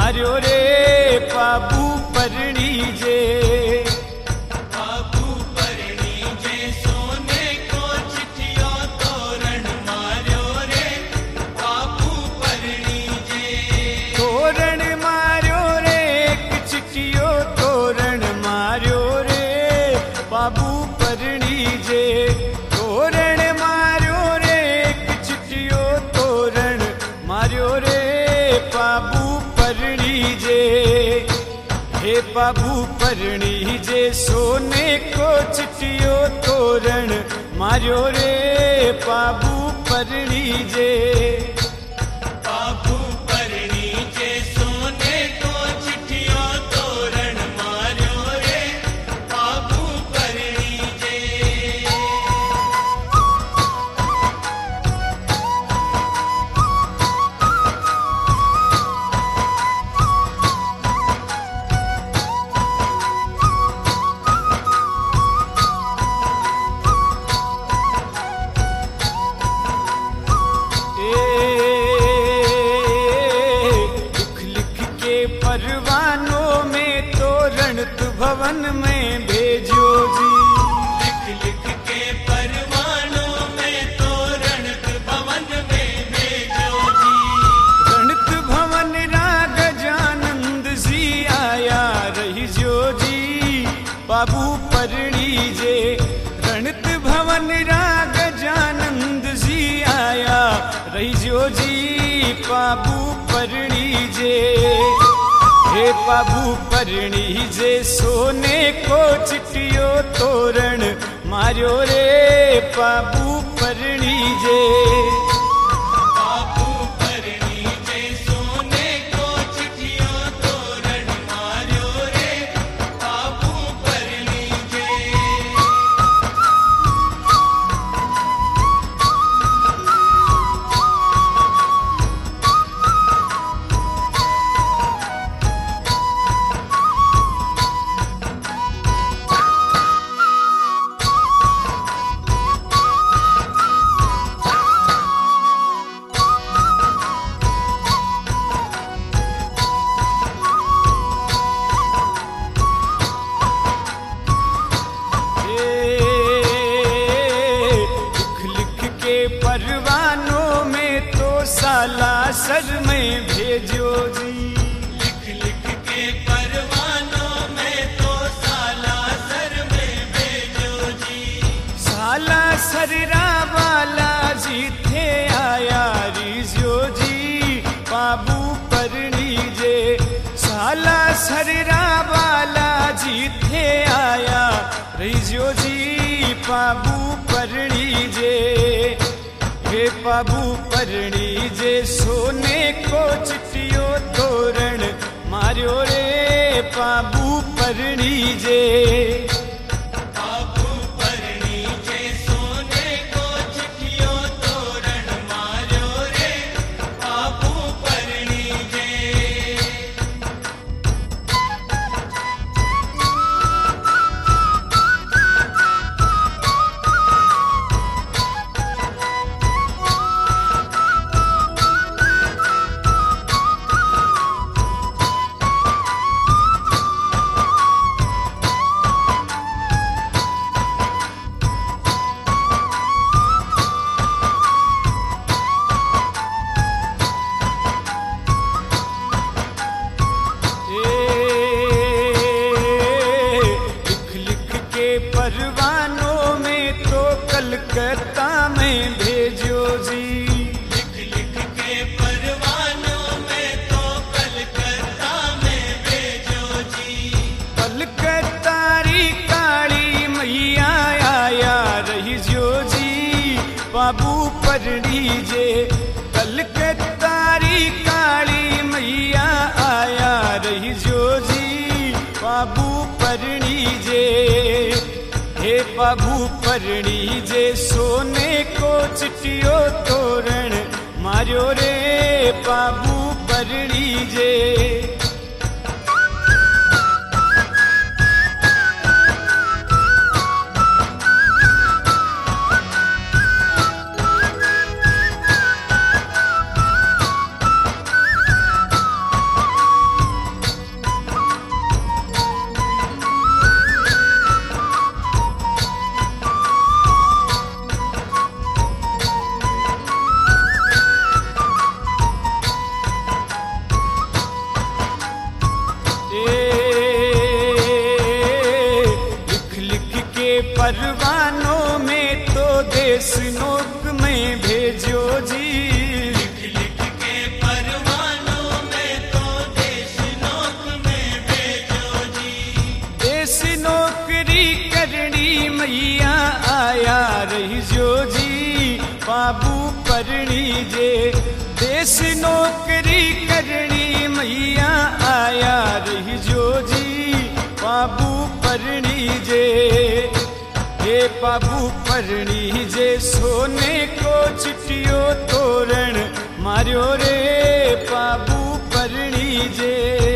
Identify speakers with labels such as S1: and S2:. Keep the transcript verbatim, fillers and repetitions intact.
S1: मार्यो रे बाबू परणी जे।
S2: बाबू परणी जे सोने को चिट्ठियों तोरण मार्यो रे बाबू परणी जे।
S1: तोरण मार्यो रे एक चिट्ठियों तोरण मार्यो रे बाबू परणी जे। तोरण मार्यो रे एक चिट्ठियों तोरण मार्यो रे बाबू परणी जे। हे बाबू परणी जे सोने को चिट्ठियों तोरण मार्यो रे बाबू परणी जे।
S2: बाबू परणी जे सोने को चिट्ठियों तोरण मार्यो रे बाबू परणी जे।
S1: परवानों में तोरण तु भवन में भेजो जी।
S2: लिख लिख के परवानों में तोरण तु भवन में भेजो जी।
S1: रणत भवन राग जानंद जी आया रही जो जी बाबू परणी जे। रणत भवन राग जानंद जी आया रही जो जी बाबू परणी जे। हे बाबू परणी जे सोने को चिट्ठियों तोरण मार्यो रे बाबू परणी जे।
S2: बाबू परणी जे सोने को चिट्ठियों तोरण मार्यो रे बाबू परणी जे।
S1: परवानों में तो सालासर में भेजो जी।
S2: लिख लिख के परवानों में तो सालासर में भेजो जी।
S1: सालासर रावाला जी थे आया रिजो जी बाबू परणी जे। सालासर रावाला जी थे आया रिजो जी बाबू परणी जे। हे बाबू परणी जे सोने को चिट्ठियों तोरण मार्यो रे बाबू परणी जे।
S2: बाबू परणी जे सोने को चिट्ठियों तोरण मार्यो रे बाबू परणी जे।
S1: परवानों में तो कलकत्ता में भेजो जी।
S2: लिख लिख के परवानों में तो कलकत्ता में भेजो जी।
S1: कलकत्ता री काली मैया आया रही जो जी बाबू परणी जे। कलकत्ता री काली मैया आया रही जो जी बाबू परणी जे। हे बाबू परणी जे सोने को चिट्ठियों तोरण मार्यो रे बाबू परणी जे। परवानों में तो देश नोक में भेजो जी।
S2: लिख लिख के परवानों में तो देश नोक में भेजो जी।
S1: देश नौकरी करनी मैया आया रही जो जी, बाबू परणी जे। देश नौकरी करनी मैया आया रही जो जी, बाबू परणी जे। हे बाबू परणी जे, सोने को चिटियो तोरण मारियो रे बाबू परणी जे।